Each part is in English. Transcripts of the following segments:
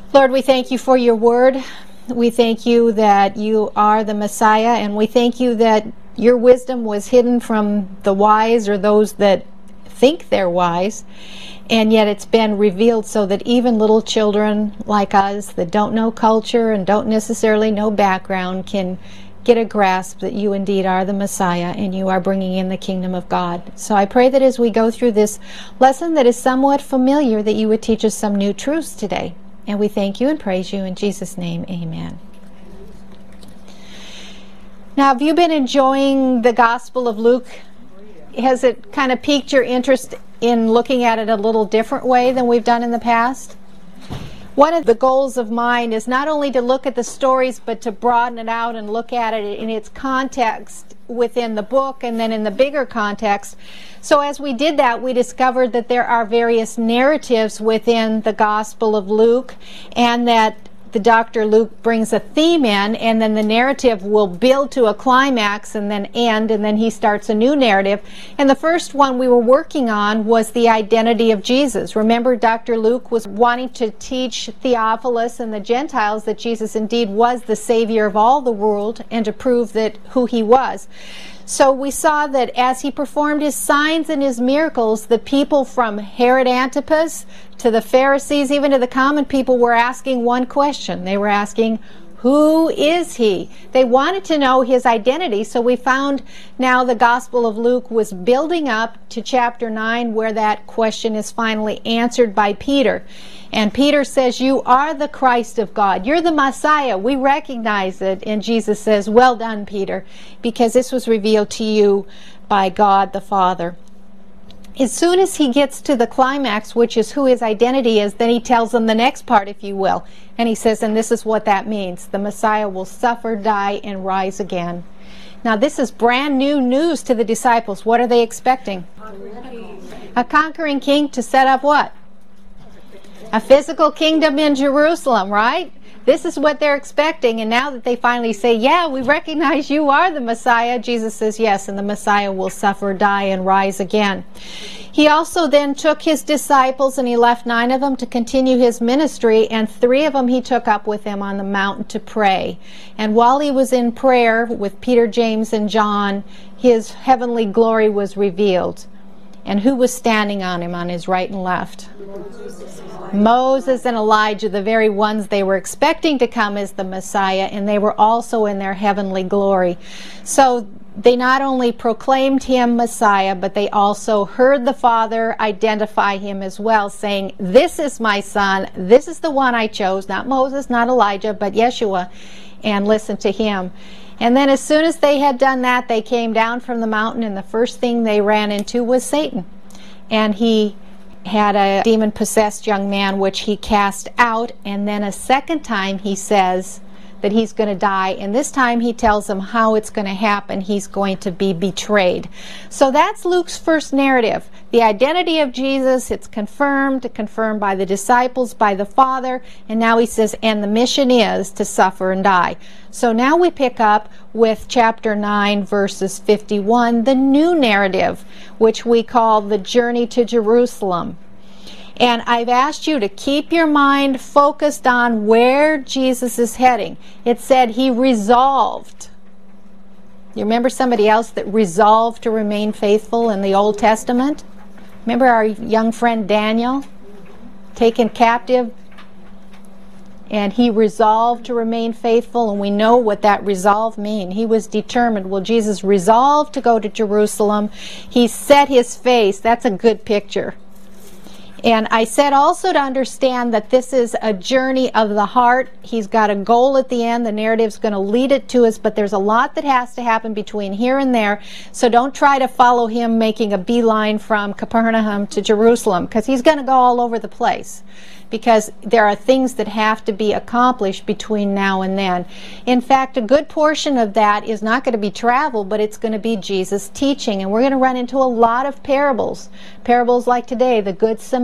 Lord, we thank you for your word. We thank you that you are the Messiah, and we thank you that your wisdom was hidden from the wise or those that think they're wise, and yet it's been revealed so that even little children like us that don't know culture and don't necessarily know background can get a grasp that you indeed are the Messiah and you are bringing in the kingdom of God. So I pray that as we go through this lesson that is somewhat familiar, that you would teach us some new truths today. And we thank you and praise you in Jesus' name. Amen. Now, have you been enjoying the Gospel of Luke? Has it kind of piqued your interest in looking at it a little different way than we've done in the past? One of the goals of mine is not only to look at the stories, but to broaden it out and look at it in its context within the book and then in the bigger context. So as we did that, we discovered that there are various narratives within the Gospel of Luke, and that the Dr. Luke brings a theme in, and then the narrative will build to a climax and then end, and then he starts a new narrative. And the first one we were working on was the identity of Jesus. Remember, Dr. Luke was wanting to teach Theophilus and the Gentiles that Jesus indeed was the Savior of all the world and to prove that who he was. So we saw that as he performed his signs and his miracles, the people from Herod Antipas to the Pharisees, even to the common people, were asking one question. They were asking, who is he? They wanted to know his identity. So we found now the Gospel of Luke was building up to chapter 9, where that question is finally answered by Peter. And Peter says, you are the Christ of God. You're the Messiah. We recognize it. And Jesus says, well done, Peter, because this was revealed to you by God the Father. As soon as he gets to the climax, which is who his identity is, then he tells them the next part, if you will. And he says, and this is what that means. The Messiah will suffer, die, and rise again. Now, this is brand new news to the disciples. What are they expecting? A conquering king to set up what? A physical kingdom in Jerusalem, right? This is what they're expecting. And now that they finally say, yeah, we recognize you are the Messiah, Jesus says, yes, and the Messiah will suffer, die, and rise again. He also then took his disciples, and he left 9 of them to continue his ministry, and 3 of them he took up with him on the mountain to pray. And while he was in prayer with Peter, James, and John, his heavenly glory was revealed. And who was standing on him on his right and left? Moses and Elijah, the very ones they were expecting to come as the Messiah, and they were also in their heavenly glory. So they not only proclaimed him Messiah, but they also heard the Father identify him as well, saying, this is my son, this is the one I chose, not Moses, not Elijah, but Yeshua, and listen to him. And then as soon as they had done that, they came down from the mountain, and the first thing they ran into was Satan. And he had a demon-possessed young man, which he cast out, and then a second time he says that he's going to die, and this time he tells them how it's going to happen. He's going to be betrayed. So that's Luke's first narrative. The identity of Jesus, it's confirmed by the disciples, by the Father, and now he says, and the mission is to suffer and die. So now we pick up with chapter 9, verses 51, the new narrative, which we call the journey to Jerusalem. And I've asked you to keep your mind focused on where Jesus is heading. It said he resolved. You remember somebody else that resolved to remain faithful in the Old Testament? Remember our young friend Daniel, taken captive? And he resolved to remain faithful, and we know what that resolve means. He was determined. Well, Jesus resolved to go to Jerusalem. He set his face. That's a good picture. And I said also to understand that this is a journey of the heart. He's got a goal at the end. The narrative's going to lead it to us, but there's a lot that has to happen between here and there. So don't try to follow him making a beeline from Capernaum to Jerusalem, because he's going to go all over the place, because there are things that have to be accomplished between now and then. In fact, a good portion of that is not going to be travel, but it's going to be Jesus teaching. And we're going to run into a lot of parables. Parables like today, the Good Samaritan,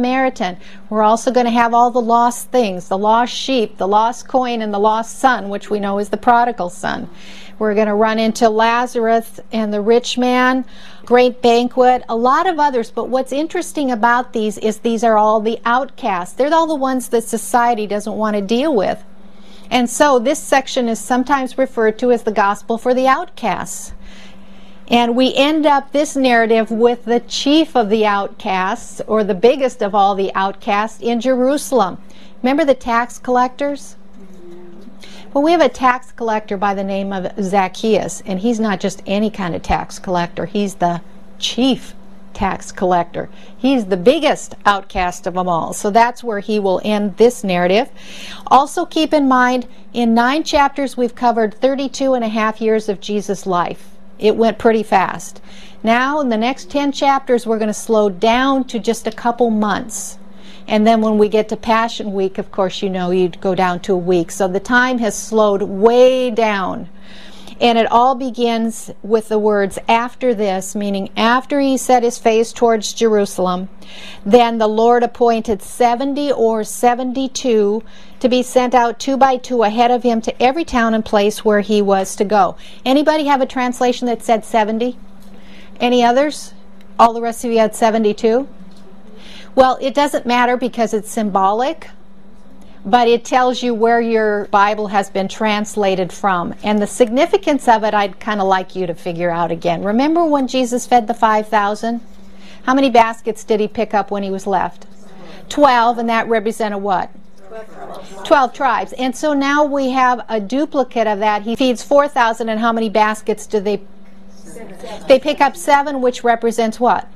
Samaritan. We're also going to have all the lost things, the lost sheep, the lost coin, and the lost son, which we know is the prodigal son. We're going to run into Lazarus and the rich man, great banquet, a lot of others. But what's interesting about these is these are all the outcasts. They're all the ones that society doesn't want to deal with. And so this section is sometimes referred to as the gospel for the outcasts. And we end up this narrative with the chief of the outcasts, or the biggest of all the outcasts, in Jerusalem. Remember the tax collectors? Well, we have a tax collector by the name of Zacchaeus, and he's not just any kind of tax collector. He's the chief tax collector. He's the biggest outcast of them all. So that's where he will end this narrative. Also keep in mind, in 9 chapters, we've covered 32 and a half years of Jesus' life. It went pretty fast. Now, in the next 10 chapters, we're going to slow down to just a couple months. And then when we get to Passion Week, of course, you know, you'd go down to a week. So the time has slowed way down. And it all begins with the words, after this, meaning after he set his face towards Jerusalem, then the Lord appointed 70 or 72 to be sent out 2 by 2 ahead of him to every town and place where he was to go. Anybody have a translation that said 70? Any others? All the rest of you had 72? Well, it doesn't matter because it's symbolic, but it tells you where your Bible has been translated from. And the significance of it, I'd kind of like you to figure out again. Remember when Jesus fed the 5,000? How many baskets did he pick up when he was left? 12, and that represented what? 12 tribes. And so now we have a duplicate of that. He feeds 4,000, and how many baskets do they? They pick up 7, which represents what?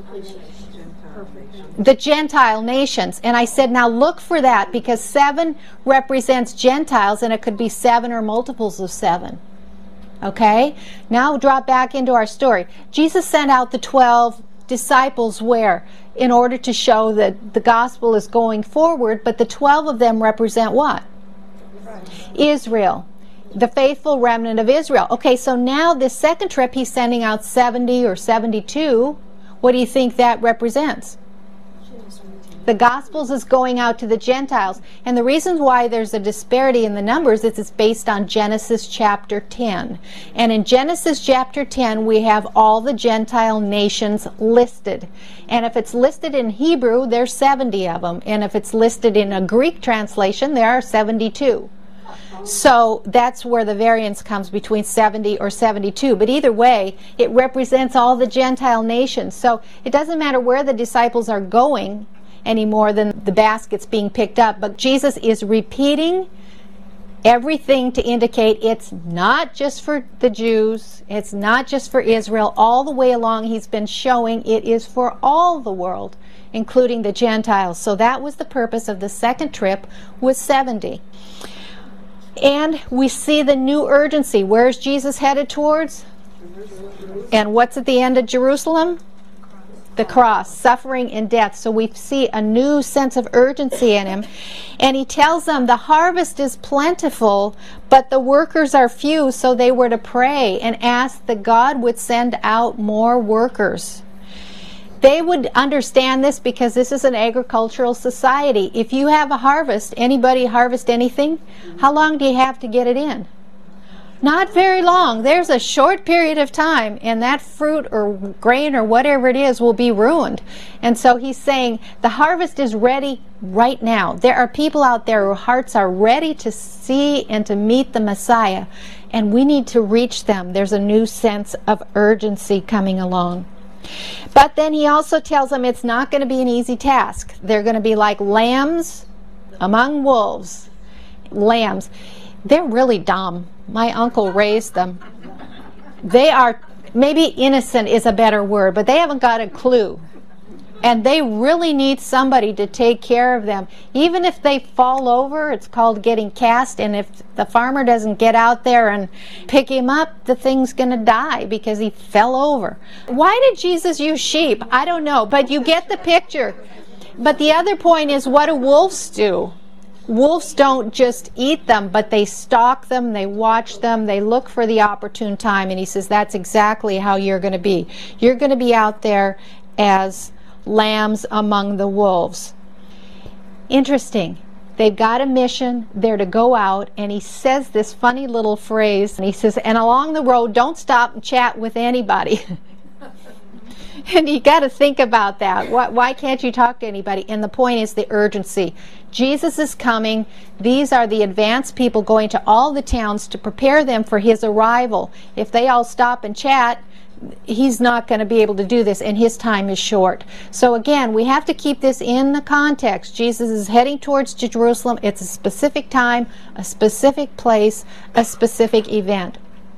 The Gentile nations. And I said, now look for that, because 7 represents Gentiles, and it could be 7 or multiples of 7. Okay? Now drop back into our story. Jesus sent out the 12 disciples where? In order to show that the gospel is going forward, but the 12 of them represent what? Israel. The faithful remnant of Israel. Okay, so now this second trip, he's sending out 70 or 72. What do you think that represents? The Gospels is going out to the Gentiles. And the reasons why there's a disparity in the numbers is it's based on Genesis chapter 10. And in Genesis chapter 10, we have all the Gentile nations listed. And if it's listed in Hebrew, there's 70 of them. And if it's listed in a Greek translation, there are 72. So that's where the variance comes between 70 or 72. But either way, it represents all the Gentile nations. So it doesn't matter where the disciples are going any more than the baskets being picked up. But Jesus is repeating everything to indicate it's not just for the Jews, it's not just for Israel. All the way along he's been showing it is for all the world, including the Gentiles. So that was the purpose of the second trip with 70. And we see the new urgency. Where's Jesus headed towards? And what's at the end of Jerusalem? The cross, suffering and death. So we see a new sense of urgency in him. And he tells them the harvest is plentiful, but the workers are few. So they were to pray and ask that God would send out more workers. They would understand this because this is an agricultural society. If you have a harvest, anybody harvest anything? How long do you have to get it in? Not very long. There's a short period of time, and that fruit or grain or whatever it is will be ruined. And so he's saying the harvest is ready right now. There are people out there whose hearts are ready to see and to meet the Messiah, and we need to reach them. There's a new sense of urgency coming along. But then he also tells them it's not going to be an easy task. They're going to be like lambs among wolves. Lambs. They're really dumb. My uncle raised them. They are, maybe innocent is a better word, but they haven't got a clue. And they really need somebody to take care of them. Even if they fall over, it's called getting cast, and if the farmer doesn't get out there and pick him up, the thing's going to die because he fell over. Why did Jesus use sheep? I don't know, but you get the picture. But the other point is, what do wolves do? Wolves don't just eat them, but they stalk them, they watch them, they look for the opportune time. And he says that's exactly how you're going to be. You're going to be out there as lambs among the wolves. Interesting. They've got a mission. They're to go out, and he says this funny little phrase, and he says, and along the road, don't stop and chat with anybody. And you got to think about that. Why can't you talk to anybody? And the point is the urgency. Jesus is coming. These are the advanced people going to all the towns to prepare them for his arrival. If they all stop and chat, he's not going to be able to do this, and his time is short. So again, we have to keep this in the context. Jesus is heading towards Jerusalem. It's a specific time, a specific place, a specific event.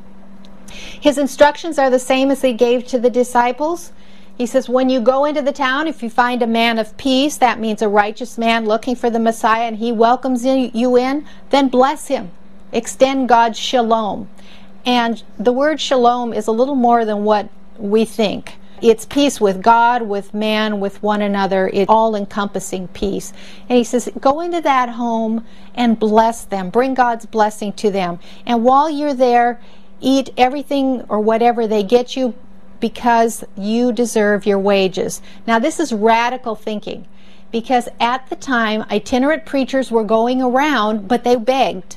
His instructions are the same as he gave to the disciples. He says, when you go into the town, if you find a man of peace, that means a righteous man looking for the Messiah, and he welcomes you in, then bless him. Extend God's shalom. And the word shalom is a little more than what we think. It's peace with God, with man, with one another. It's all-encompassing peace. And he says, go into that home and bless them. Bring God's blessing to them. And while you're there, eat everything or whatever they get you, because you deserve your wages. Now this is radical thinking, because at the time itinerant preachers were going around, but they begged.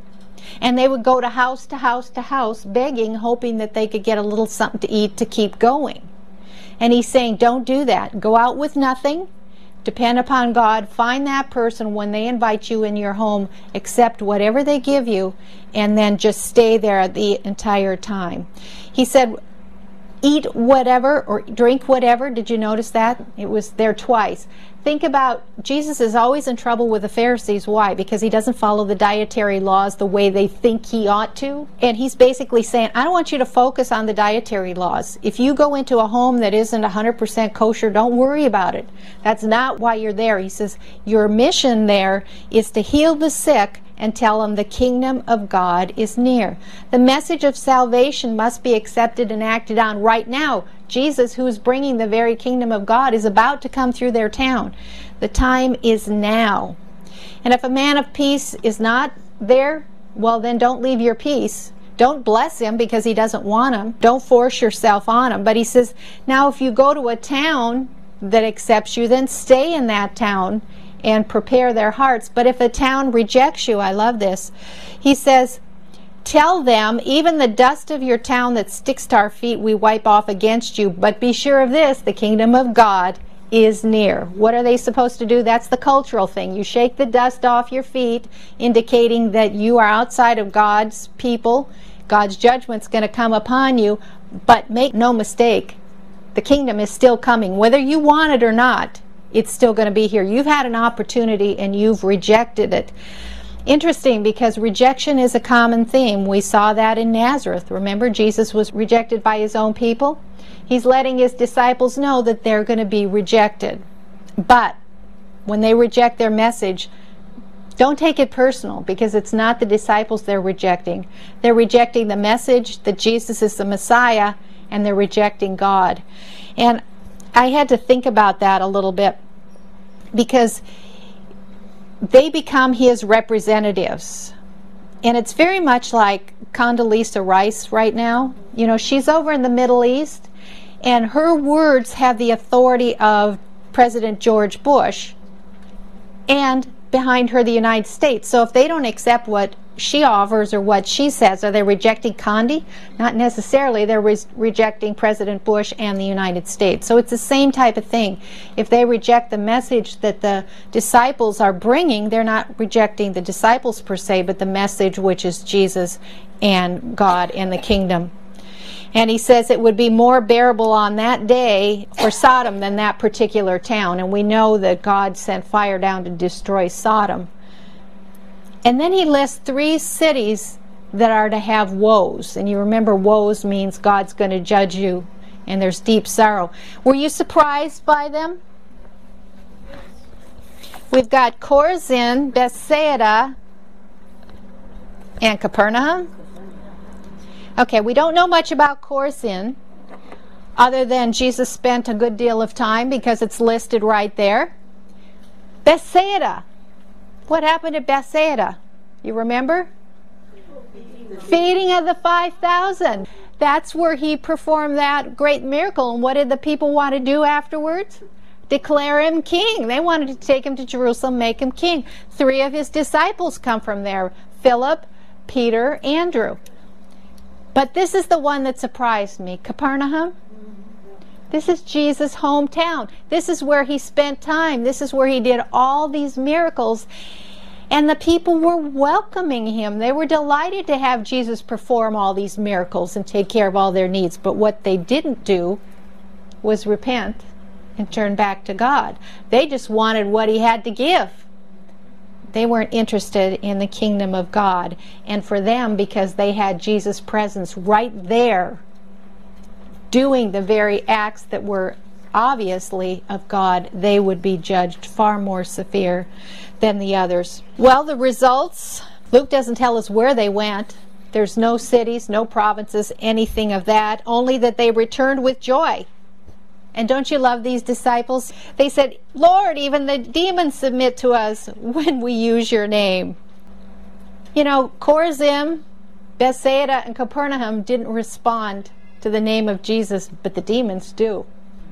And they would go to house to house to house begging, hoping that they could get a little something to eat to keep going. And he's saying, don't do that. Go out with nothing. Depend upon God. Find that person when they invite you in your home. Accept whatever they give you, and then just stay there the entire time. He said, eat whatever or drink whatever. Did you notice that? It was there twice. Think about, Jesus is always in trouble with the Pharisees. Why? Because he doesn't follow the dietary laws the way they think he ought to. And he's basically saying, I don't want you to focus on the dietary laws. If you go into a home that isn't 100% kosher, don't worry about it. That's not why you're there. He says, your mission there is to heal the sick and tell them the kingdom of God is near. The message of salvation must be accepted and acted on right now. Jesus, who is bringing the very kingdom of God, is about to come through their town. The time is now. And if a man of peace is not there, well, then don't leave your peace. Don't bless him because he doesn't want him. Don't force yourself on him. But he says, now if you go to a town that accepts you, then stay in that town and prepare their hearts. But if a town rejects you, I love this, he says, tell them, even the dust of your town that sticks to our feet we wipe off against you, but be sure of this, the kingdom of God is near. What are they supposed to do? That's the cultural thing. You shake the dust off your feet, indicating that you are outside of God's people. God's judgment's going to come upon you, but make no mistake, the kingdom is still coming. Whether you want it or not, it's still going to be here. You've had an opportunity and you've rejected it. Interesting, because rejection is a common theme. We saw that in Nazareth. Remember, Jesus was rejected by his own people. He's letting his disciples know that they're going to be rejected. But when they reject their message, don't take it personal, because it's not the disciples they're rejecting. They're rejecting the message that Jesus is the Messiah, and they're rejecting God. And I had to think about that a little bit, because they become his representatives. And it's very much like Condoleezza Rice right now. You know, she's over in the Middle East, and her words have the authority of President George Bush, and behind her the United States. So if they don't accept what she offers or what she says, are they rejecting Condi? Not necessarily. They're rejecting President Bush and the United States. So it's the same type of thing. If they reject the message that the disciples are bringing, they're not rejecting the disciples per se, but the message, which is Jesus and God and the kingdom. And he says it would be more bearable on that day for Sodom than that particular town. And we know that God sent fire down to destroy Sodom. And then he lists 3 cities that are to have woes. And you remember, woes means God's going to judge you, and there's deep sorrow. Were you surprised by them? We've got Chorazin, Bethsaida, and Capernaum. Okay, we don't know much about Chorazin, other than Jesus spent a good deal of time, because it's listed right there. Bethsaida. What happened at Bethsaida? You remember? Feeding of the 5,000. That's where he performed that great miracle. And what did the people want to do afterwards? declare him king. They wanted to take him to Jerusalem, make him king. 3 of his disciples come from there: Philip, Peter, Andrew. But this is the one that surprised me. Capernaum. This is Jesus' hometown. This is where he spent time. This is where he did all these miracles. And the people were welcoming him. They were delighted to have Jesus perform all these miracles and take care of all their needs. But what they didn't do was repent and turn back to God. They just wanted what he had to give. They weren't interested in the kingdom of God. And for them, because they had Jesus' presence right there, doing the very acts that were obviously of God, they would be judged far more severe than the others. Well, the results, Luke doesn't tell us where they went. There's no cities, no provinces, anything of that, only that they returned with joy. And don't you love these disciples? They said, Lord, even the demons submit to us when we use your name. You know, Chorazin, Bethsaida, and Capernaum didn't respond to the name of Jesus, but the demons do.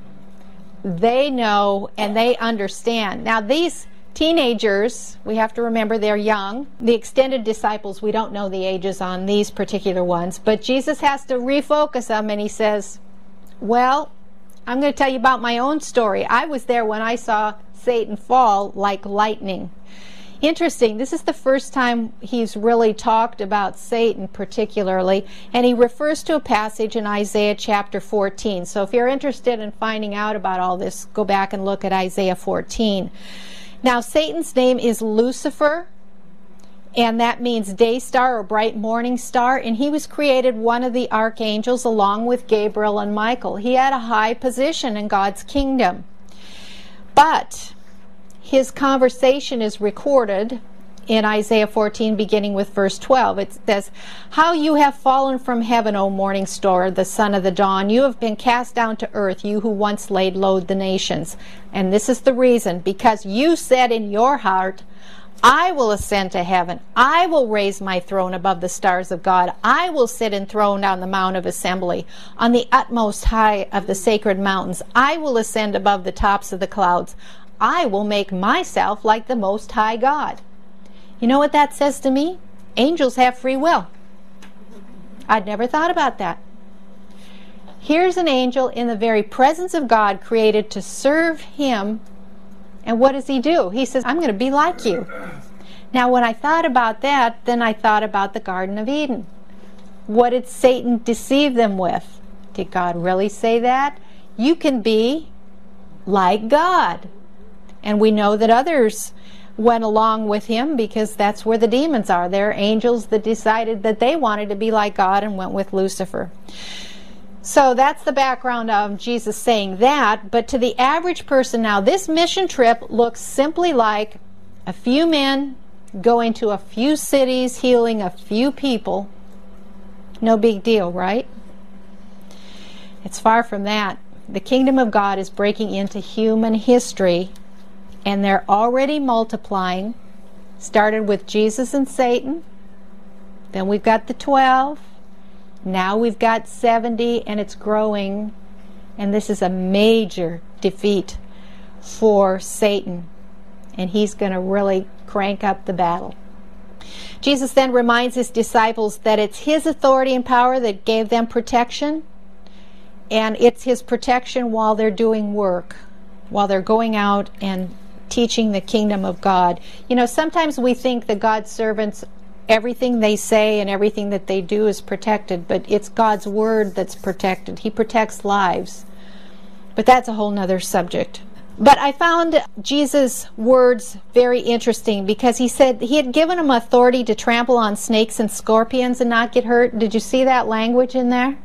They know and they understand. Now these teenagers, we have to remember they're young. The extended disciples, we don't know the ages on these particular ones, but Jesus has to refocus them, and he says, well, I'm going to tell you about my own story. I was there when I saw Satan fall like lightning. Interesting, this is the first time he's really talked about Satan particularly, and he refers to a passage in Isaiah chapter 14. So if you're interested in finding out about all this, go back and look at Isaiah 14. Now, Satan's name is Lucifer, and that means day star or bright morning star, and he was created one of the archangels along with Gabriel and Michael. He had a high position in God's kingdom. But his conversation is recorded in Isaiah 14, beginning with verse 12. It says, how you have fallen from heaven, O morning star, the son of the dawn. You have been cast down to earth, you who once laid low the nations. And this is the reason, because you said in your heart, I will ascend to heaven. I will raise my throne above the stars of God. I will sit enthroned on the mount of assembly, on the utmost high of the sacred mountains. I will ascend above the tops of the clouds. I will make myself like the Most High God. You know what that says to me? Angels have free will. I'd never thought about that. Here's an angel in the very presence of God, created to serve him. And what does he do? He says, I'm going to be like you. Now, when I thought about that, then I thought about the Garden of Eden. What did Satan deceive them with? Did God really say that? You can be like God. And we know that others went along with him because that's where the demons are. They're angels that decided that they wanted to be like God and went with Lucifer. So that's the background of Jesus saying that. But to the average person now, this mission trip looks simply like a few men going to a few cities, healing a few people. No big deal, right? It's far from that. The kingdom of God is breaking into human history, and they're already multiplying. Started with Jesus and Satan. Then we've got the 12. Now we've got 70, and it's growing. And this is a major defeat for Satan. And he's going to really crank up the battle. Jesus then reminds his disciples that it's his authority and power that gave them protection. And it's his protection while they're doing work, while they're going out and teaching the kingdom of God. You know, sometimes we think that God's servants, everything they say and everything that they do is protected, but it's God's word that's protected. He protects lives. But that's a whole nother subject. But I found Jesus' words very interesting, because he said he had given them authority to trample on snakes and scorpions and not get hurt. Did you see that language in there?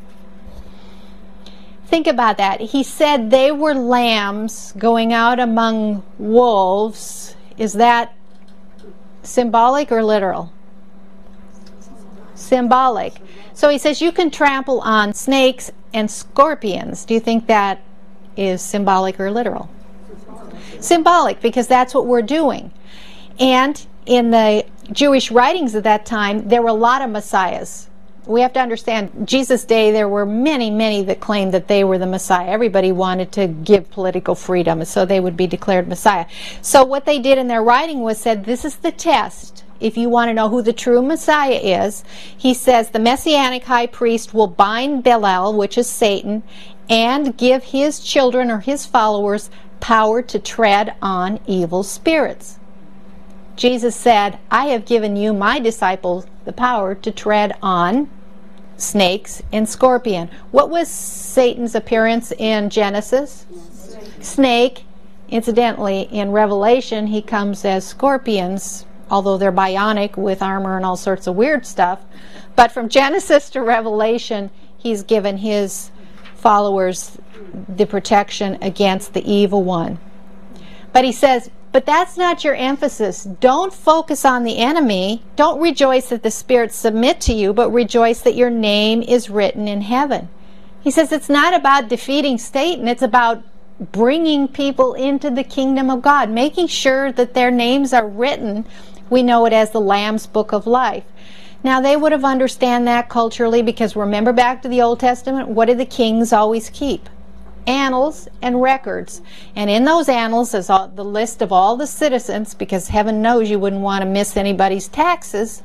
Think about that. He said they were lambs going out among wolves. Is that symbolic or literal? Symbolic. So he says you can trample on snakes and scorpions. Do you think that is symbolic or literal? Symbolic, because that's what we're doing. And in the Jewish writings of that time, there were a lot of messiahs. We have to understand, Jesus' day, there were many, many that claimed that they were the Messiah. Everybody wanted to give political freedom, so they would be declared Messiah. So what they did in their writing was said, this is the test. If you want to know who the true Messiah is, he says, the Messianic high priest will bind Belial, which is Satan, and give his children or his followers power to tread on evil spirits. Jesus said, I have given you, my disciples, the power to tread on snakes and scorpion. What was Satan's appearance in Genesis? Snake. Incidentally, in Revelation, he comes as scorpions, although they're bionic with armor and all sorts of weird stuff. But from Genesis to Revelation, he's given his followers the protection against the evil one. But he says, but that's not your emphasis. Don't focus on the enemy. Don't rejoice that the spirits submit to you, but rejoice that your name is written in heaven. He says it's not about defeating Satan. It's about bringing people into the kingdom of God, making sure that their names are written. We know it as the Lamb's Book of Life. Now, they would have understood that culturally, because remember back to the Old Testament, what did the kings always keep? Annals and records. And in those annals is the list of all the citizens, because heaven knows you wouldn't want to miss anybody's taxes.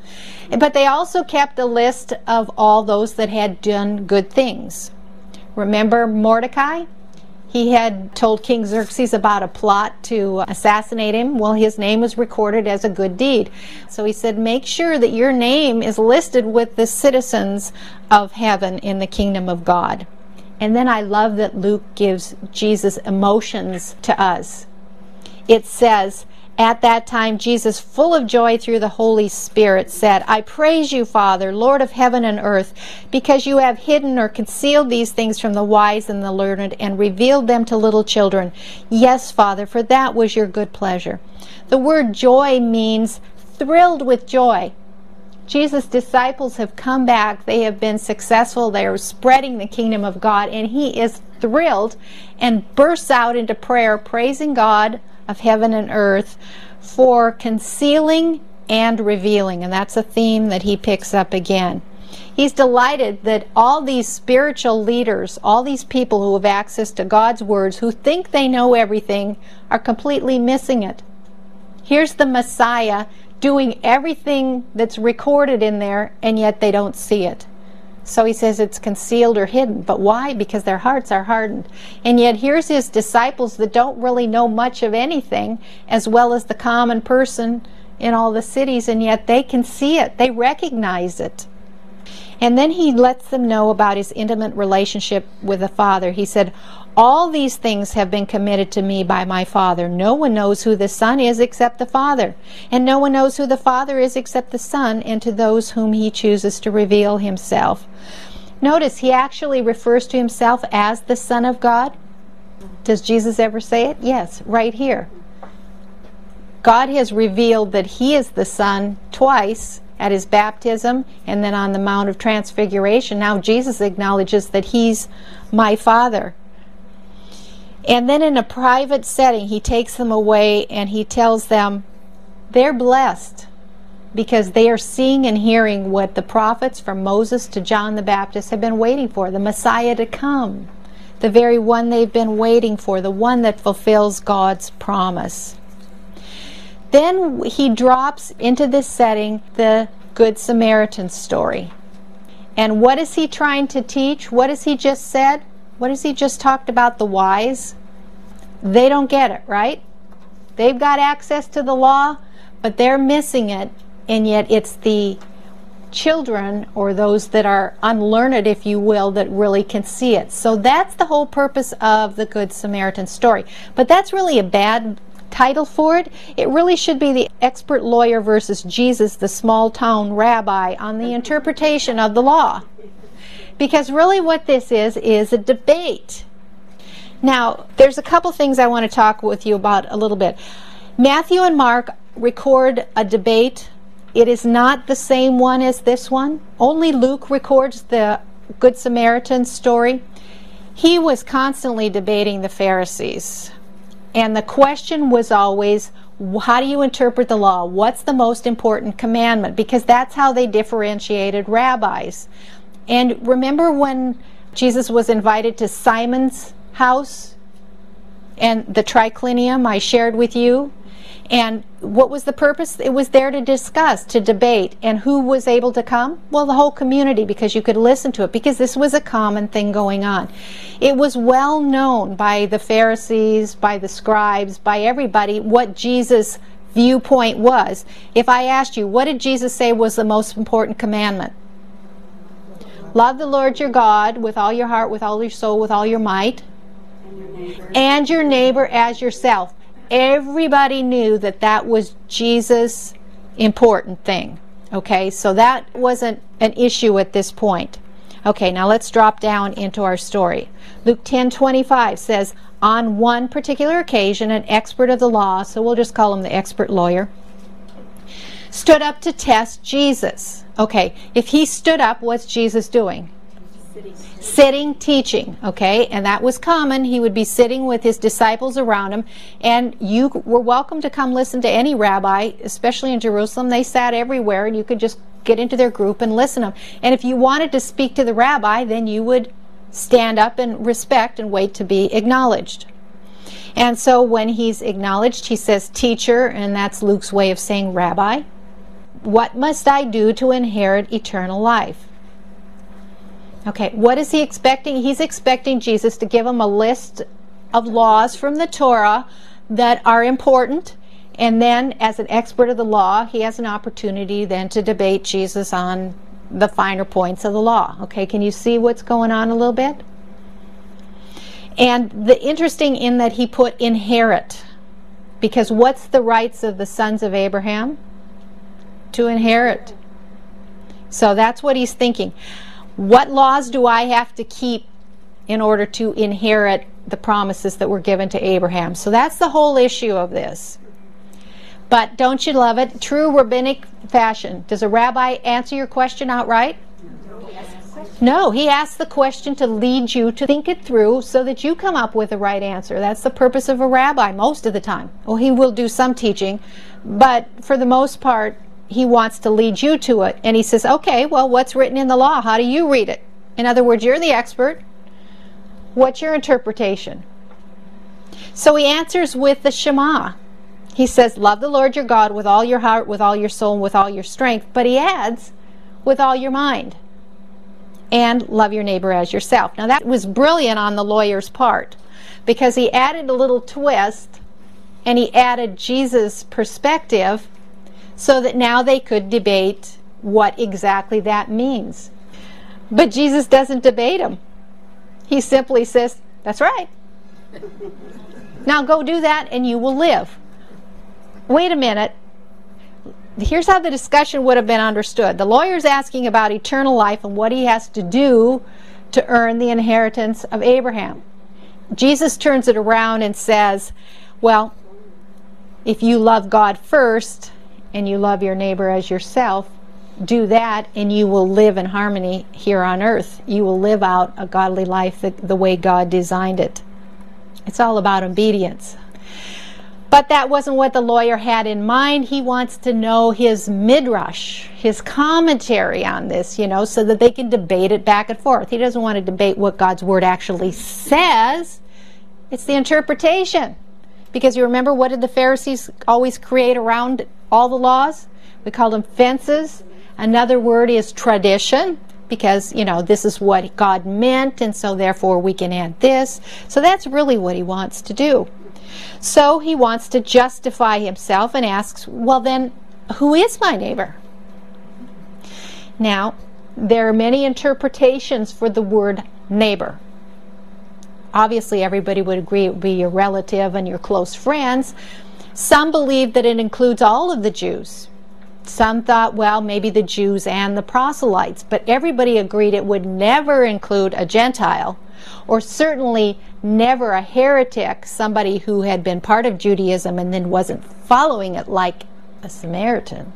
But they also kept a list of all those that had done good things. Remember Mordecai? He had told King Xerxes about a plot to assassinate him. Well, his name was recorded as a good deed. So he said, make sure that your name is listed with the citizens of heaven in the kingdom of God. And then I love that Luke gives Jesus emotions to us. It says, at that time, Jesus, full of joy through the Holy Spirit, said, I praise you, Father, Lord of heaven and earth, because you have hidden or concealed these things from the wise and the learned and revealed them to little children. Yes, Father, for that was your good pleasure. The word joy means thrilled with joy. Jesus' disciples have come back. They have been successful. They are spreading the kingdom of God, and he is thrilled and bursts out into prayer, praising God of heaven and earth for concealing and revealing. And that's a theme that he picks up again. He's delighted that all these spiritual leaders, all these people who have access to God's words, who think they know everything, are completely missing it. Here's the Messiah doing everything that's recorded in there, and yet they don't see it. So he says it's concealed or hidden. But why? Because their hearts are hardened. And yet here's his disciples that don't really know much of anything, as well as the common person in all the cities, and yet they can see it. They recognize it. And then he lets them know about his intimate relationship with the Father. He said, all these things have been committed to me by my Father. No one knows who the Son is except the Father, and no one knows who the Father is except the Son, and to those whom he chooses to reveal himself. Notice he actually refers to himself as the Son of God. Does Jesus ever say it? Yes, right here. God has revealed that he is the Son twice, at his baptism and then on the Mount of Transfiguration. Now Jesus acknowledges that he's my Father. And then in a private setting, he takes them away and he tells them they're blessed because they are seeing and hearing what the prophets from Moses to John the Baptist have been waiting for, the Messiah to come, the very one they've been waiting for, the one that fulfills God's promise. Then he drops into this setting the Good Samaritan story. And what is he trying to teach? What has he just said? What has he just talked about, the wise? They don't get it, right? They've got access to the law, but they're missing it, and yet it's the children, or those that are unlearned, if you will, that really can see it. So that's the whole purpose of the Good Samaritan story. But that's really a bad title for it. It really should be the expert lawyer versus Jesus, the small town rabbi, on the interpretation of the law. Because really what this is a debate. Now, there's a couple things I want to talk with you about a little bit. Matthew and Mark record a debate. It is not the same one as this one. Only Luke records the Good Samaritan story. He was constantly debating the Pharisees. And the question was always, how do you interpret the law? What's the most important commandment? Because that's how they differentiated rabbis. And remember when Jesus was invited to Simon's house and the triclinium I shared with you? And what was the purpose? It was there to discuss, to debate. And who was able to come? Well, the whole community, because you could listen to it, because this was a common thing going on. It was well known by the Pharisees, by the scribes, by everybody what Jesus' viewpoint was. If I asked you, what did Jesus say was the most important commandment? Love the Lord your God with all your heart, with all your soul, with all your might. And your neighbor as yourself. Everybody knew that that was Jesus' important thing. Okay, so that wasn't an issue at this point. Okay, now let's drop down into our story. Luke 10:25 says, on one particular occasion, an expert of the law, so we'll just call him the expert lawyer, stood up to test Jesus. Okay, if he stood up, what's Jesus doing? Sitting, teaching, okay, and that was common. He would be sitting with his disciples around him, and you were welcome to come listen to any rabbi, especially in Jerusalem. They sat everywhere, and you could just get into their group and listen to them. And if you wanted to speak to the rabbi, then you would stand up and respect and wait to be acknowledged. And so when he's acknowledged, he says, teacher, and that's Luke's way of saying rabbi. What must I do to inherit eternal life? Okay, what is he expecting? He's expecting Jesus to give him a list of laws from the Torah that are important, and then as an expert of the law, he has an opportunity then to debate Jesus on the finer points of the law. Okay, can you see what's going on a little bit? And the interesting in that he put inherit, because what's the rights of the sons of Abraham? To inherit. So that's what he's thinking. What laws do I have to keep in order to inherit the promises that were given to Abraham? So that's the whole issue of this. But don't you love it? True rabbinic fashion. Does a rabbi answer your question outright? No, he asks the question to lead you to think it through so that you come up with the right answer. That's the purpose of a rabbi most of the time. Well, he will do some teaching, but for the most part, he wants to lead you to it. And he says, okay, well, what's written in the law? How do you read it? In other words, you're the expert. What's your interpretation? So he answers with the Shema. He says, love the Lord your God with all your heart, with all your soul, and with all your strength. But he adds, with all your mind. And love your neighbor as yourself. Now that was brilliant on the lawyer's part, because he added a little twist, and he added Jesus' perspective, so that now they could debate what exactly that means. But Jesus doesn't debate him. He simply says, that's right. Now go do that and you will live. Wait a minute. Here's how the discussion would have been understood. The lawyer's asking about eternal life and what he has to do to earn the inheritance of Abraham. Jesus turns it around and says, well, if you love God first, and you love your neighbor as yourself, do that and you will live in harmony here on earth. You will live out a godly life the way God designed it. It's all about obedience. But that wasn't what the lawyer had in mind. He wants to know his midrash, his commentary on this, so that they can debate it back and forth. He doesn't want to debate what God's word actually says. It's the interpretation. Because you remember, what did the Pharisees always create around all the laws? We call them fences. Another word is tradition, because, this is what God meant, and so therefore we can add this. So that's really what he wants to do. So he wants to justify himself and asks, well then, who is my neighbor? Now, there are many interpretations for the word neighbor. Obviously, everybody would agree it would be your relative and your close friends. Some believe that it includes all of the Jews. Some thought, well, maybe the Jews and the proselytes. But everybody agreed it would never include a Gentile, or certainly never a heretic, somebody who had been part of Judaism and then wasn't following it, like a Samaritan.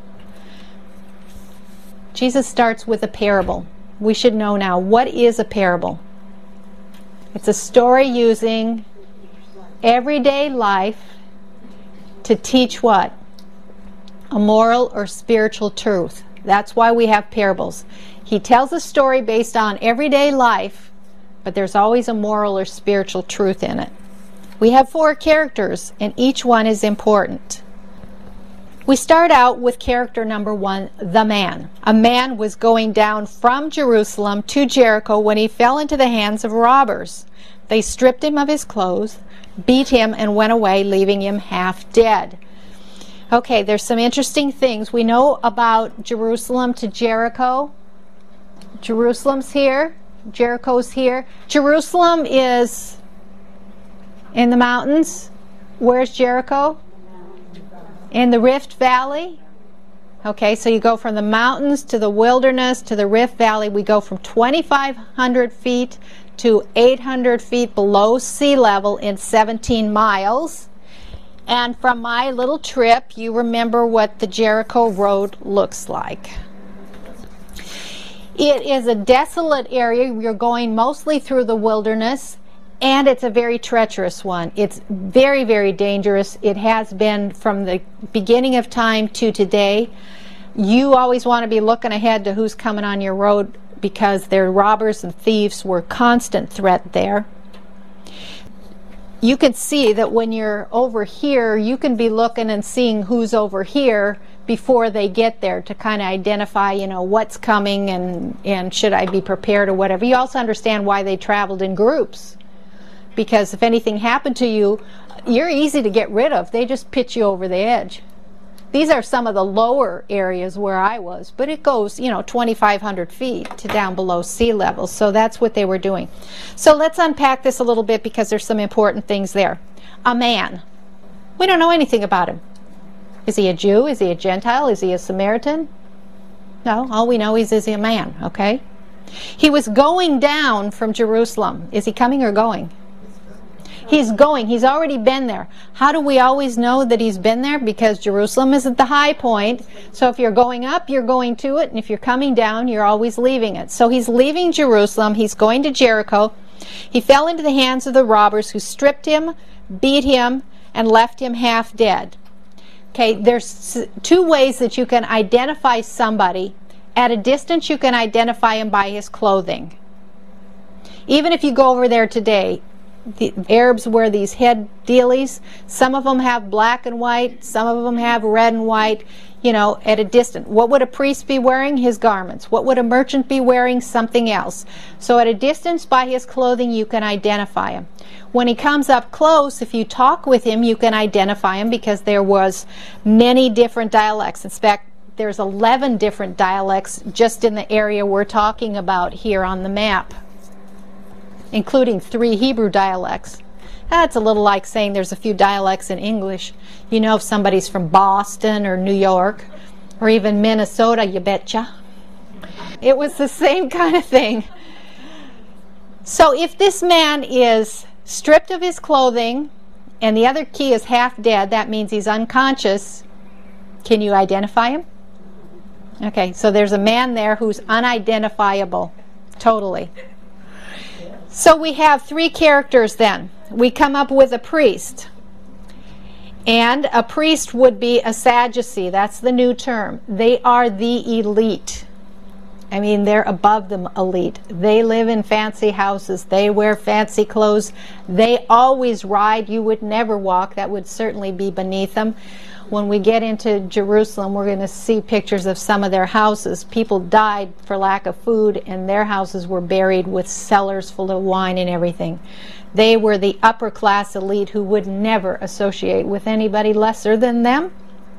Jesus starts with a parable. We should know now, what is a parable? It's a story using everyday life to teach what? A moral or spiritual truth. That's why we have parables. He tells a story based on everyday life, but there's always a moral or spiritual truth in it. We have 4 characters, and each one is important. We start out with character number 1, the man. A man was going down from Jerusalem to Jericho when he fell into the hands of robbers. They stripped him of his clothes, beat him, and went away, leaving him half dead. Okay, there's some interesting things. We know about Jerusalem to Jericho. Jerusalem's here. Jericho's here. Jerusalem is in the mountains. Where's Jericho? In the Rift Valley. Okay, so you go from the mountains to the wilderness to the Rift Valley. We go from 2,500 feet to 800 feet below sea level in 17 miles. And from my little trip, you remember what the Jericho Road looks like. It is a desolate area. You're going mostly through the wilderness, and it's a very treacherous one. It's very, very dangerous. It has been from the beginning of time to today. You always want to be looking ahead to who's coming on your road, because their robbers and thieves were a constant threat there. You can see that when you're over here, you can be looking and seeing who's over here before they get there to kind of identify, what's coming and should I be prepared or whatever. You also understand why they traveled in groups, because if anything happened to you, you're easy to get rid of. They just pitch you over the edge. These are some of the lower areas where I was, but it goes, 2,500 feet to down below sea level. So that's what they were doing. So let's unpack this a little bit, because there's some important things there. A man. We don't know anything about him. Is he a Jew? Is he a Gentile? Is he a Samaritan? No, all we know is he a man, okay? He was going down from Jerusalem. Is he coming or going? He's going. He's already been there. How do we always know that he's been there? Because Jerusalem is at the high point. So if you're going up, you're going to it. And if you're coming down, you're always leaving it. So he's leaving Jerusalem. He's going to Jericho. He fell into the hands of the robbers, who stripped him, beat him, and left him half dead. Okay, there's 2 ways that you can identify somebody. At a distance, you can identify him by his clothing. Even if you go over there today, the Arabs wear these head dealies. Some of them have black and white. Some of them have red and white. At a distance. What would a priest be wearing? His garments. What would a merchant be wearing? Something else. So at a distance, by his clothing, you can identify him. When he comes up close, if you talk with him, you can identify him, because there was many different dialects. In fact, there's 11 different dialects just in the area we're talking about here on the map, including 3 Hebrew dialects. That's a little like saying there's a few dialects in English. If somebody's from Boston or New York or even Minnesota, you betcha. It was the same kind of thing. So if this man is stripped of his clothing and the other key is half dead, that means he's unconscious. Can you identify him? Okay, so there's a man there who's unidentifiable, totally. So we have 3 characters then. We come up with a priest. And a priest would be a Sadducee. That's the new term. They are the elite. I mean, they're above the elite. They live in fancy houses. They wear fancy clothes. They always ride. You would never walk. That would certainly be beneath them. When we get into Jerusalem, we're going to see pictures of some of their houses. People died for lack of food, and their houses were buried with cellars full of wine and everything. They were the upper class elite who would never associate with anybody lesser than them.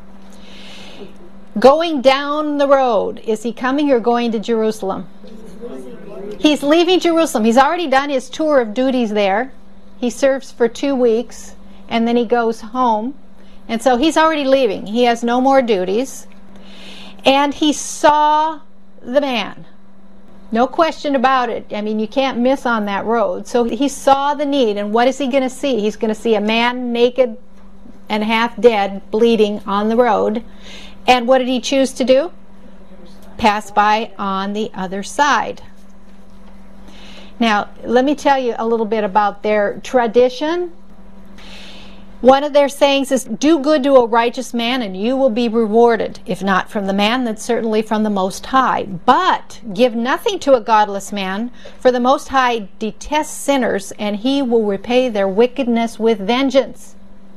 Going down the road, is he coming or going to Jerusalem? He's leaving Jerusalem. He's already done his tour of duties there. He serves for 2 weeks, and then he goes home. And so he's already leaving. He has no more duties. And he saw the man. No question about it. I mean, you can't miss on that road. So he saw the need. And what is he going to see? He's going to see a man naked and half dead, bleeding on the road. And what did he choose to do? Pass by on the other side. Now, let me tell you a little bit about their tradition. One of their sayings is, do good to a righteous man and you will be rewarded. If not from the man, then certainly from the Most High. But give nothing to a godless man, for the Most High detests sinners, and he will repay their wickedness with vengeance.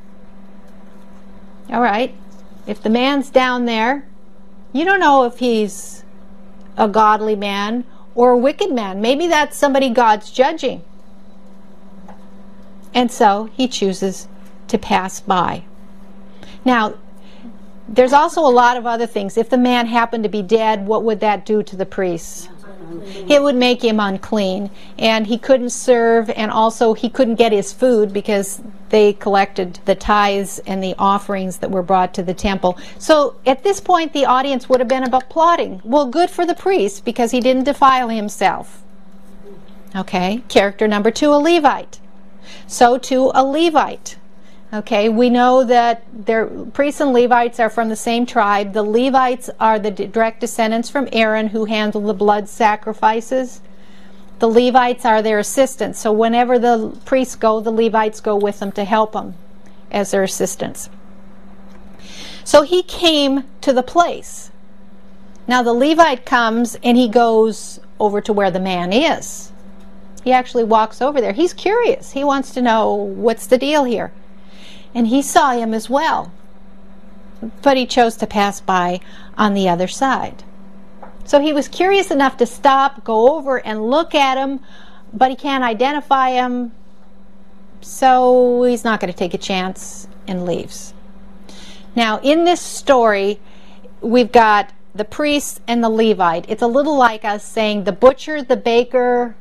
All right, if the man's down there, you don't know if he's a godly man or a wicked man. Maybe that's somebody God's judging. And so he chooses to pass by. Now, there's also a lot of other things. If the man happened to be dead, what would that do to the priests? It would make him unclean, and he couldn't serve, and also he couldn't get his food because they collected the tithes and the offerings that were brought to the temple. So at this point, the audience would have been applauding. Well, good for the priest because he didn't defile himself. Okay, character number 2, a Levite. So too a Levite. Okay, we know that priests and Levites are from the same tribe. The Levites are the direct descendants from Aaron who handle the blood sacrifices. The Levites are their assistants. So whenever the priests go, the Levites go with them to help them as their assistants. So he came to the place. Now the Levite comes and he goes over to where the man is. He actually walks over there. He's curious. He wants to know what's the deal here. And he saw him as well. But he chose to pass by on the other side. So he was curious enough to stop, go over and look at him, but he can't identify him. So he's not going to take a chance and leaves. Now in this story, we've got the priest and the Levite. It's a little like us saying the butcher, the baker,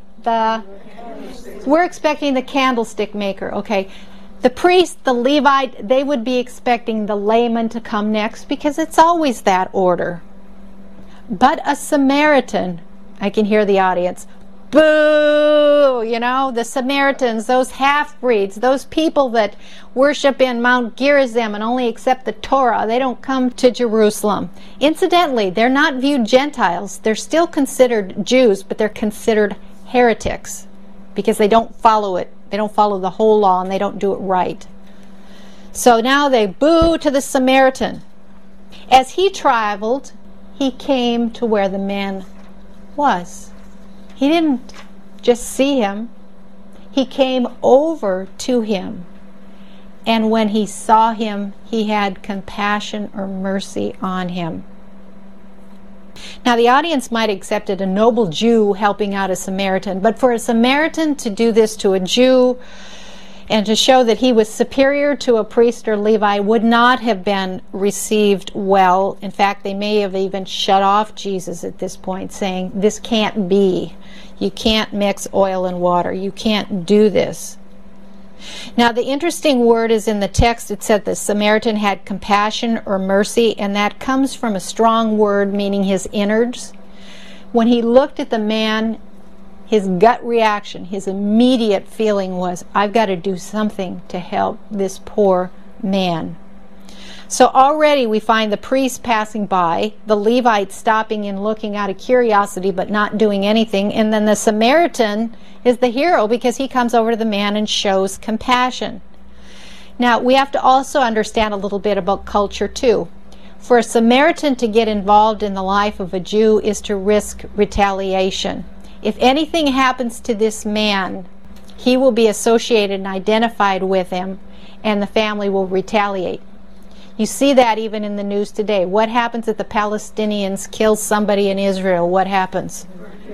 we're expecting the candlestick maker. Okay. The priest, the Levite, they would be expecting the layman to come next because it's always that order. But a Samaritan, I can hear the audience, boo! You know, the Samaritans, those half-breeds, those people that worship in Mount Gerizim and only accept the Torah, they don't come to Jerusalem. Incidentally, they're not viewed Gentiles. They're still considered Jews, but they're considered heretics because they don't follow it. They don't follow the whole law and they don't do it right. So now they boo to the Samaritan. As he traveled, he came to where the man was. He didn't just see him. He came over to him. And when he saw him, he had compassion or mercy on him. Now the audience might have accepted a noble Jew helping out a Samaritan, but for a Samaritan to do this to a Jew and to show that he was superior to a priest or Levi would not have been received well. In fact, they may have even shut off Jesus at this point, saying, this can't be. You can't mix oil and water. You can't do this. Now the interesting word is in the text. It said the Samaritan had compassion or mercy, and that comes from a strong word meaning his innards. When he looked at the man, his gut reaction, his immediate feeling was, I've got to do something to help this poor man. So already we find the priest passing by, the Levite stopping and looking out of curiosity but not doing anything, and then the Samaritan is the hero because he comes over to the man and shows compassion. Now we have to also understand a little bit about culture too. For a Samaritan to get involved in the life of a Jew is to risk retaliation. If anything happens to this man, he will be associated and identified with him, and the family will retaliate. You see that even in the news today. What happens if the Palestinians kill somebody in Israel? What happens?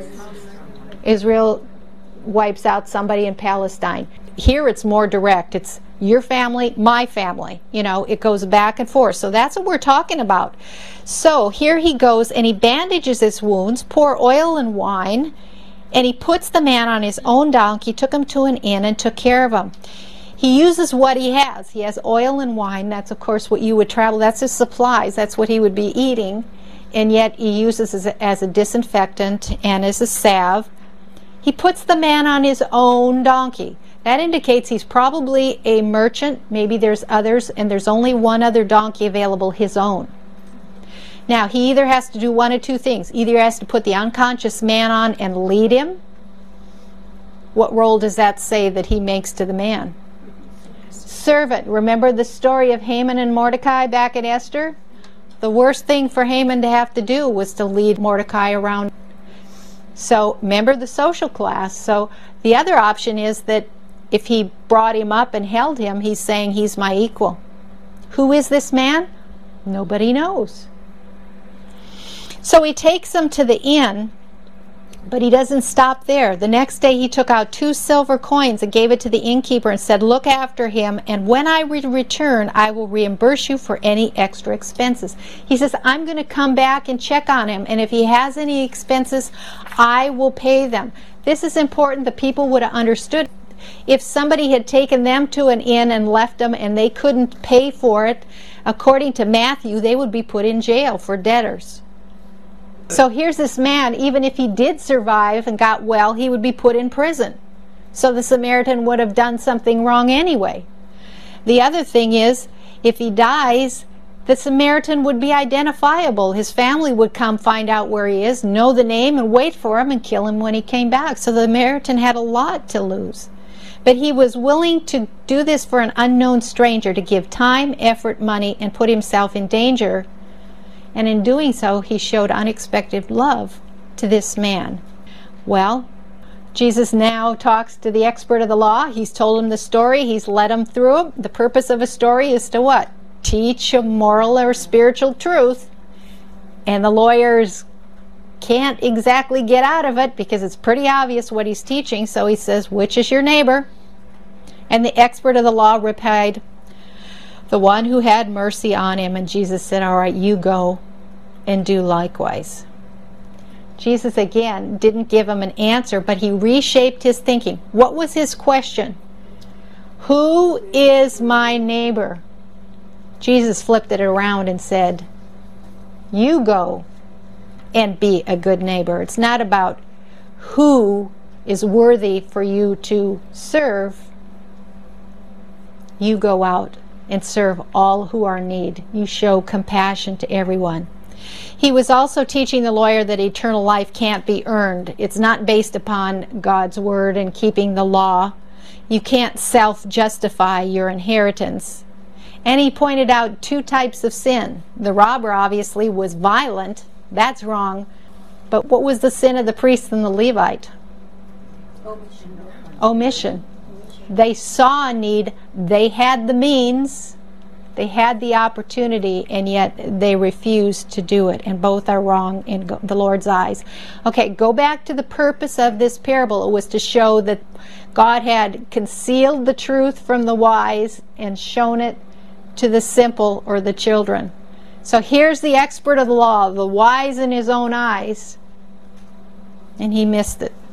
Israel wipes out somebody in Palestine. Here it's more direct. It's your family, my family. You know, it goes back and forth. So that's what we're talking about. So here he goes and he bandages his wounds, pour oil and wine, and he puts the man on his own donkey, took him to an inn and took care of him. He uses what he has. He has oil and wine. That's, of course, what you would travel. That's his supplies. That's what he would be eating. And yet he uses as a disinfectant and as a salve. He puts the man on his own donkey. That indicates he's probably a merchant. Maybe there's others, and there's only one other donkey available, his own. Now, he either has to do one of two things. Either he has to put the unconscious man on and lead him. What role does that say that he makes to the man? servant. Remember the story of Haman and Mordecai back in Esther? The worst thing for Haman to have to do was to lead Mordecai around. So remember the social class. So the other option is that if he brought him up and held him, he's saying he's my equal. Who is this man? Nobody knows. So he takes him to the inn, but he doesn't stop there. The next day he took out 2 silver coins and gave it to the innkeeper and said, look after him, and when I return, I will reimburse you for any extra expenses. He says, I'm going to come back and check on him, and if he has any expenses, I will pay them. This is important. The people would have understood. If somebody had taken them to an inn and left them and they couldn't pay for it, according to Matthew, they would be put in jail for debtors. So here's this man, even if he did survive and got well, he would be put in prison. So the Samaritan would have done something wrong anyway. The other thing is, if he dies, the Samaritan would be identifiable. His family would come find out where he is, know the name, and wait for him and kill him when he came back. So the Samaritan had a lot to lose. But he was willing to do this for an unknown stranger, to give time, effort, money, and put himself in danger. And in doing so, he showed unexpected love to this man. Well, Jesus now talks to the expert of the law. He's told him the story. He's led him through it. The purpose of a story is to what? Teach a moral or spiritual truth. And the lawyers can't exactly get out of it because it's pretty obvious what he's teaching. So he says, which is your neighbor? And the expert of the law replied, the one who had mercy on him. And Jesus said, all right, you go and do likewise. Jesus again didn't give him an answer, but he reshaped his thinking. What was his question? Who is my neighbor? Jesus flipped it around and said, you go and be a good neighbor. It's not about who is worthy for you to serve. You go out and serve all who are in need. You show compassion to everyone. He was also teaching the lawyer that eternal life can't be earned. It's not based upon God's word and keeping the law. You can't self-justify your inheritance. And he pointed out 2 types of sin. The robber obviously was violent. That's wrong. But what was the sin of the priest and the Levite? Omission. They saw a need. They had the means. They had the opportunity, and yet they refused to do it. And both are wrong in the Lord's eyes. Okay, go back to the purpose of this parable. It was to show that God had concealed the truth from the wise and shown it to the simple or the children. So here's the expert of the law, the wise in his own eyes, and he missed it.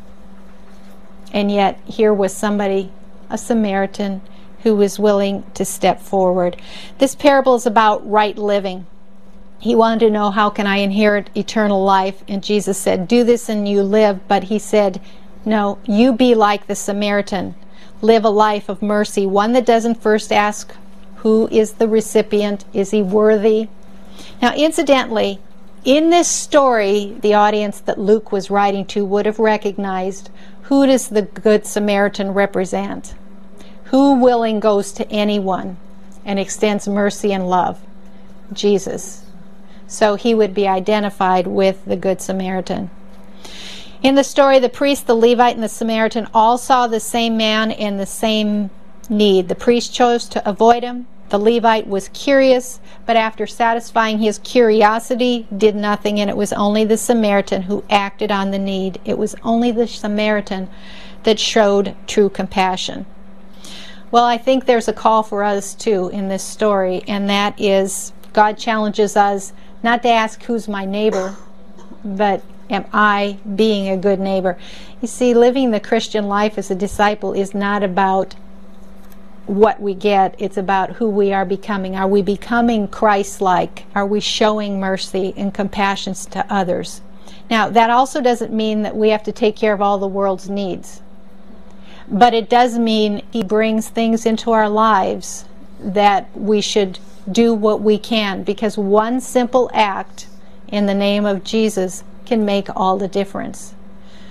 And yet here was somebody, a Samaritan, who was willing to step forward. This parable is about right living. He wanted to know, how can I inherit eternal life? And Jesus said, do this and you live. But he said, no, you be like the Samaritan. Live a life of mercy, one that doesn't first ask, who is the recipient? Is he worthy? Now, incidentally, in this story, the audience that Luke was writing to would have recognized, who does the Good Samaritan represent? Who willing goes to anyone and extends mercy and love? Jesus. So he would be identified with the Good Samaritan. In the story, the priest, the Levite, and the Samaritan all saw the same man in the same need. The priest chose to avoid him. The Levite was curious, but after satisfying his curiosity, did nothing, and it was only the Samaritan who acted on the need. It was only the Samaritan that showed true compassion. Well, I think there's a call for us too in this story, and that is God challenges us not to ask who's my neighbor, but am I being a good neighbor? You see, living the Christian life as a disciple is not about what we get, it's about who we are becoming. Are we becoming Christ-like? Are we showing mercy and compassion to others? Now, that also doesn't mean that we have to take care of all the world's needs. But it does mean He brings things into our lives that we should do what we can, because one simple act in the name of Jesus can make all the difference.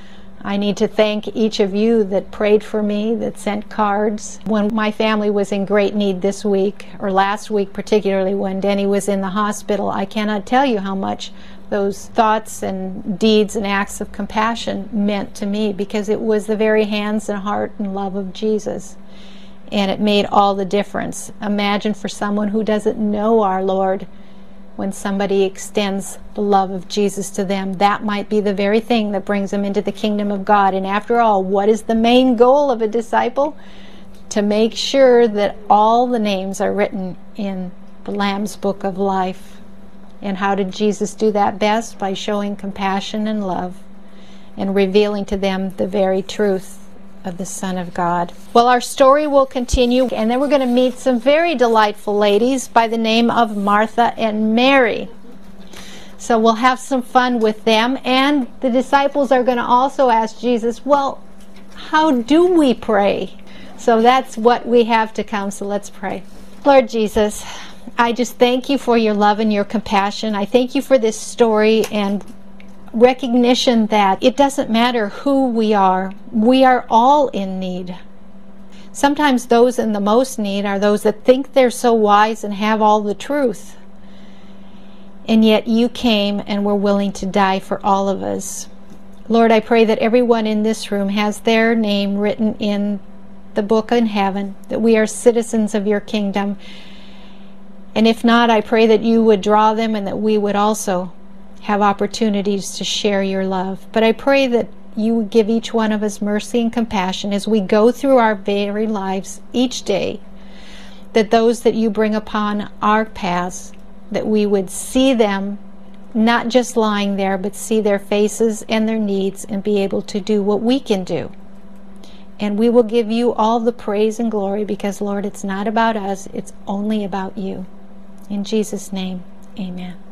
I need to thank each of you that prayed for me, that sent cards. When my family was in great need this week, or last week particularly when Denny was in the hospital, I cannot tell you how much those thoughts and deeds and acts of compassion meant to me, because it was the very hands and heart and love of Jesus. And it made all the difference. Imagine for someone who doesn't know our Lord, when somebody extends the love of Jesus to them, that might be the very thing that brings them into the kingdom of God. And after all, what is the main goal of a disciple? To make sure that all the names are written in the Lamb's Book of Life. And how did Jesus do that best? By showing compassion and love and revealing to them the very truth of the Son of God. Well, our story will continue, and then we're going to meet some very delightful ladies by the name of Martha and Mary. So we'll have some fun with them, and the disciples are going to also ask Jesus, well, how do we pray? So that's what we have to come, so let's pray. Lord Jesus, I just thank you for your love and your compassion. I thank you for this story and recognition that it doesn't matter who we are all in need. Sometimes those in the most need are those that think they're so wise and have all the truth. And yet you came and were willing to die for all of us. Lord, I pray that everyone in this room has their name written in the book in heaven, that we are citizens of your kingdom. And if not, I pray that you would draw them and that we would also have opportunities to share your love. But I pray that you would give each one of us mercy and compassion as we go through our very lives each day, that those that you bring upon our paths, that we would see them not just lying there, but see their faces and their needs and be able to do what we can do. And we will give you all the praise and glory, because, Lord, it's not about us, it's only about you. In Jesus' name, amen.